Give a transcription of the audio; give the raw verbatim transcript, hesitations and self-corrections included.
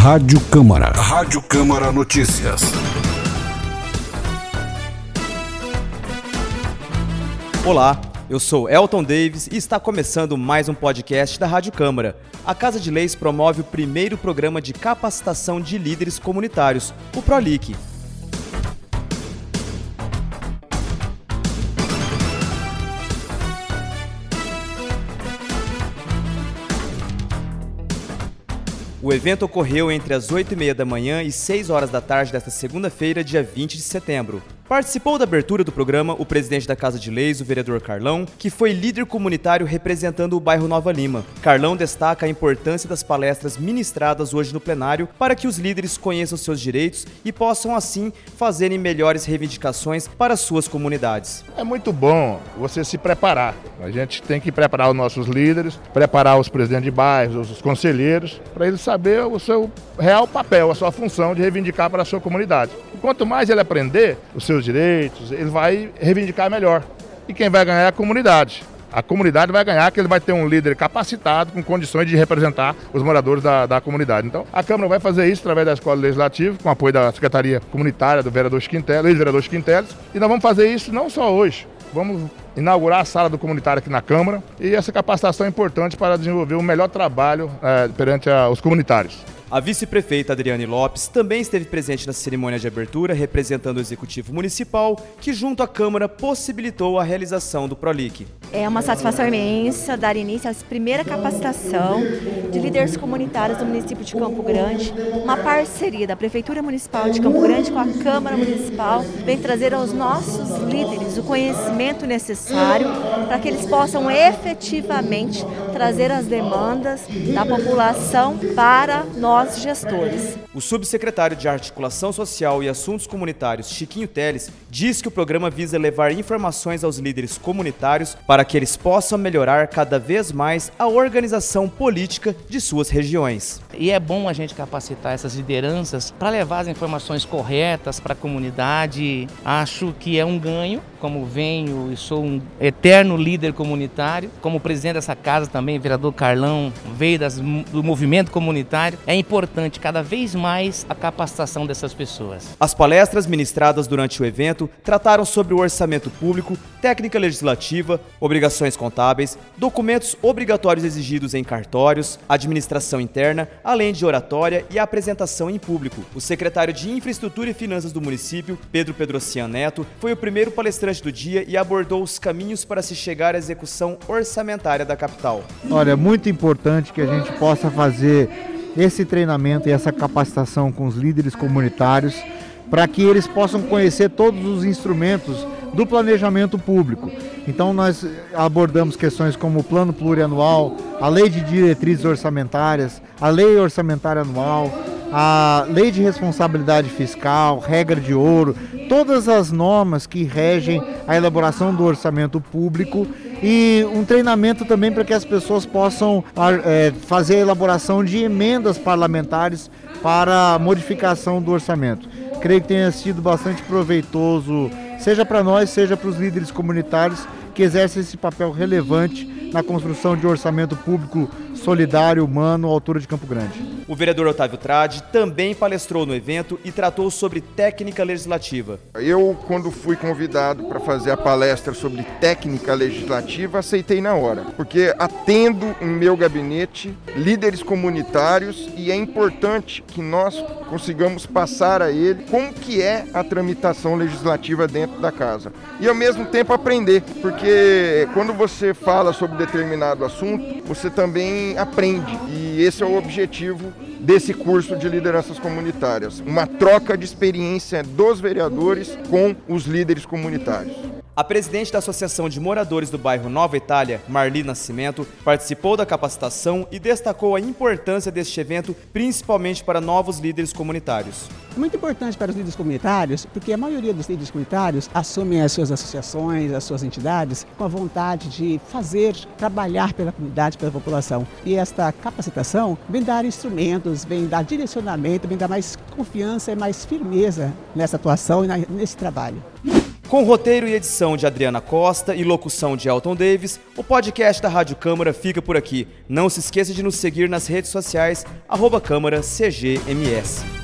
Rádio Câmara. Rádio Câmara Notícias. Olá, eu sou Elton Davis e está começando mais um podcast da Rádio Câmara. A Casa de Leis promove o primeiro programa de capacitação de líderes comunitários, o PROLIC. O evento ocorreu entre as oito e meia da manhã e seis horas da tarde desta segunda-feira, dia vinte de setembro. Participou da abertura do programa o presidente da Casa de Leis, o vereador Carlão, que foi líder comunitário representando o bairro Nova Lima. Carlão destaca a importância das palestras ministradas hoje no plenário para que os líderes conheçam seus direitos e possam, assim, fazerem melhores reivindicações para suas comunidades. É muito bom você se preparar. A gente tem que preparar os nossos líderes, preparar os presidentes de bairros, os conselheiros, para eles saber o seu real papel, a sua função de reivindicar para a sua comunidade. Quanto mais ele aprender os seus direitos, ele vai reivindicar melhor. E quem vai ganhar é a comunidade. A comunidade vai ganhar, que ele vai ter um líder capacitado, com condições de representar os moradores da, da comunidade. Então, a Câmara vai fazer isso através da Escola Legislativa, com apoio da Secretaria Comunitária do vereador Chiquinteles, ex-vereador Chiquinteles. E nós vamos fazer isso não só hoje. Vamos inaugurar a sala do comunitário aqui na Câmara. E essa capacitação é importante para desenvolver o melhor trabalho é, perante a, os comunitários. A vice-prefeita Adriane Lopes também esteve presente na cerimônia de abertura, representando o Executivo Municipal, que junto à Câmara possibilitou a realização do PROLIC. É uma satisfação imensa dar início à primeira capacitação de líderes comunitários do município de Campo Grande. Uma parceria da Prefeitura Municipal de Campo Grande com a Câmara Municipal vem trazer aos nossos líderes o conhecimento necessário para que eles possam efetivamente trazer as demandas da população para nós gestores. O subsecretário de Articulação Social e Assuntos Comunitários, Chiquinho Teles, diz que o programa visa levar informações aos líderes comunitários para que eles possam melhorar cada vez mais a organização política de suas regiões. E é bom a gente capacitar essas lideranças para levar as informações corretas para a comunidade. Acho que é um ganho, como venho e sou um eterno líder comunitário, como presidente dessa casa também, vereador Carlão, veio das, do movimento comunitário. É importante cada vez mais a capacitação dessas pessoas. As palestras ministradas durante o evento trataram sobre o orçamento público, técnica legislativa, obrigações contábeis, documentos obrigatórios exigidos em cartórios, administração interna, além de oratória e apresentação em público. O secretário de Infraestrutura e Finanças do município, Pedro Pedrocian Neto, foi o primeiro palestrante do dia e abordou os caminhos para se chegar à execução orçamentária da capital. Olha, é muito importante que a gente possa fazer esse treinamento e essa capacitação com os líderes comunitários para que eles possam conhecer todos os instrumentos do planejamento público. Então nós abordamos questões como o plano plurianual, a lei de diretrizes orçamentárias, a lei orçamentária anual, a lei de responsabilidade fiscal, regra de ouro, todas as normas que regem a elaboração do orçamento público e um treinamento também para que as pessoas possam é, fazer a elaboração de emendas parlamentares para a modificação do orçamento. Creio que tenha sido bastante proveitoso, seja para nós, seja para os líderes comunitários que exercem esse papel relevante na construção de orçamento público solidário, humano, à altura de Campo Grande. O vereador Otávio Tradi também palestrou no evento e tratou sobre técnica legislativa. Eu, quando fui convidado para fazer a palestra sobre técnica legislativa, aceitei na hora, porque atendo em meu gabinete líderes comunitários e é importante que nós consigamos passar a ele como que é a tramitação legislativa dentro da casa. E ao mesmo tempo aprender, porque quando você fala sobre determinado assunto, você também aprende. E esse é o objetivo desse curso de lideranças comunitárias. Uma troca de experiência dos vereadores com os líderes comunitários. A presidente da Associação de Moradores do bairro Nova Itália, Marli Nascimento, participou da capacitação e destacou a importância deste evento, principalmente para novos líderes comunitários. É muito importante para os líderes comunitários, porque a maioria dos líderes comunitários assumem as suas associações, as suas entidades, com a vontade de fazer, trabalhar pela comunidade, pela população. E esta capacitação vem dar instrumentos, vem dar direcionamento, vem dar mais confiança e mais firmeza nessa atuação e nesse trabalho. Com roteiro e edição de Adriana Costa e locução de Elton Davis, o podcast da Rádio Câmara fica por aqui. Não se esqueça de nos seguir nas redes sociais, arroba Câmara C G M S.